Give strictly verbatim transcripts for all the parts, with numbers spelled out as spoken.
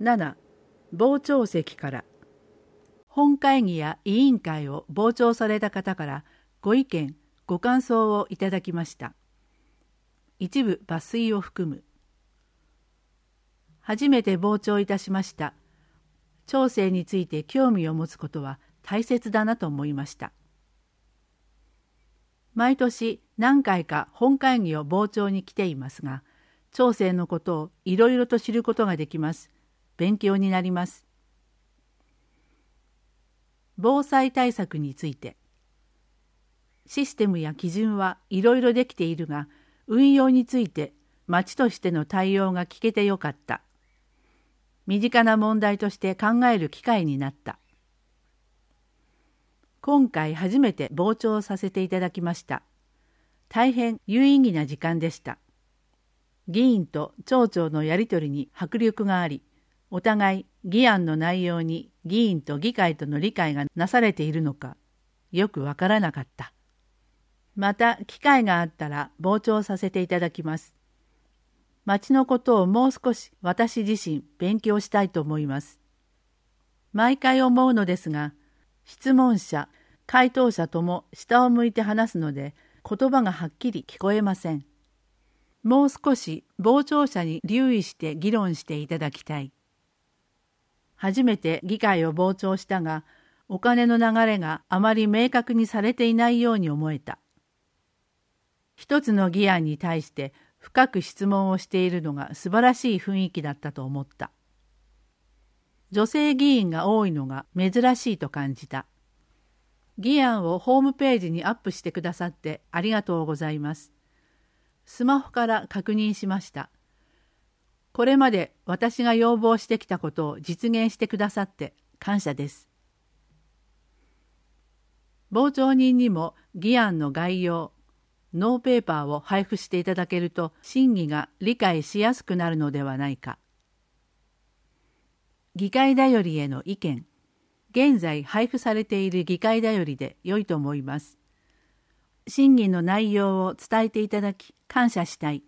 なな、傍聴席から。本会議や委員会を傍聴された方からご意見、ご感想をいただきました。一部抜粋を含む。初めて傍聴いたしました。町政について興味を持つことは大切だなと思いました。毎年何回か本会議を傍聴に来ていますが、町政のことをいろいろと知ることができます。勉強になります。防災対策について。システムや基準はいろいろできているが、運用について町としての対応が聞けてよかった。身近な問題として考える機会になった。今回初めて傍聴させていただきました。大変有意義な時間でした。議員と町長のやりとりに迫力があり、お互い議案の内容に議員と議会との理解がなされているのか、よくわからなかった。また機会があったら傍聴させていただきます。町のことをもう少し私自身勉強したいと思います。毎回思うのですが、質問者、回答者とも下を向いて話すので、言葉がはっきり聞こえません。もう少し傍聴者に留意して議論していただきたい。初めて議会を傍聴したが、お金の流れがあまり明確にされていないように思えた。一つの議案に対して深く質問をしているのが素晴らしい雰囲気だったと思った。女性議員が多いのが珍しいと感じた。議案をホームページにアップしてくださってありがとうございます。スマホから確認しました。これまで私が要望してきたことを実現してくださって感謝です。傍聴人にも議案の概要、ノーペーパーを配布していただけると審議が理解しやすくなるのではないか。議会だよりへの意見。現在配布されている議会だよりで良いと思います。審議の内容を伝えていただき感謝したい。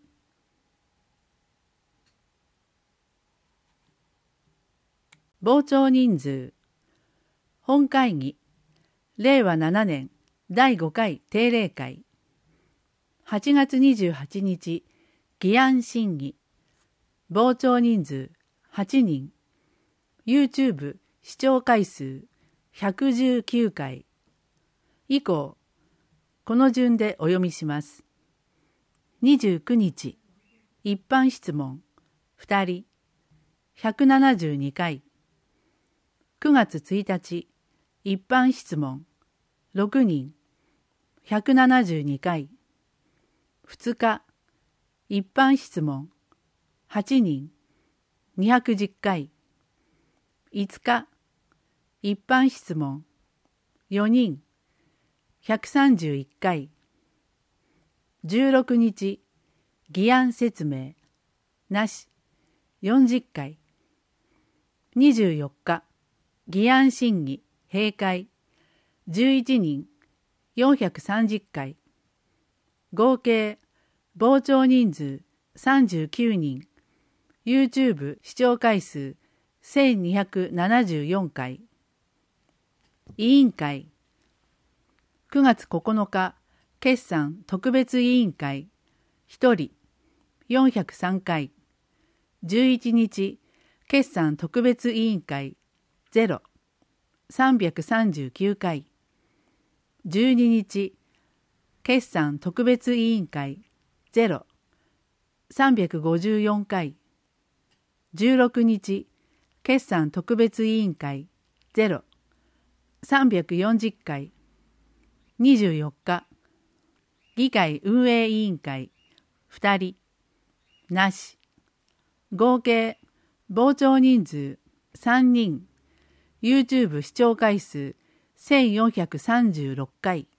傍聴人数。本会議。れいわななねんだいごかい定例会。はちがつにじゅうはちにち、議案審議。傍聴人数はちにん。YouTube 視聴回数ひゃくじゅうきゅうかい。以降、この順でお読みします。にじゅうくにち、一般質問ふたり、ひゃくななじゅうにかい。くがつついたち、一般質問ろくにん、ひゃくななじゅうにかい。ふつか、一般質問はちにん、にひゃくじゅっかい。いつか、一般質問よにん、ひゃくさんじゅういっかい。じゅうろくにち、議案説明なしよんじゅっかい。にじゅうよっか、議案審議閉会じゅういちにん、よんひゃくさんじゅっかい。合計傍聴人数さんじゅうきゅうにん、YouTube 視聴回数せんにひゃくななじゅうよんかい。委員会。くがつここのか、決算特別委員会ひとりよんひゃくさんかい。じゅういちにち、決算特別委員会ゼロさんびゃくさんじゅうきゅうかい。じゅうににち、決算特別委員会ゼロさんびゃくごじゅうよんかい。じゅうろくにち、決算特別委員会ゼロさんびゃくよんじゅっかい。にじゅうよっか、議会運営委員会ふたりなし。合計傍聴人数さんにん、YouTube 視聴回数せんよんひゃくさんじゅうろっかい。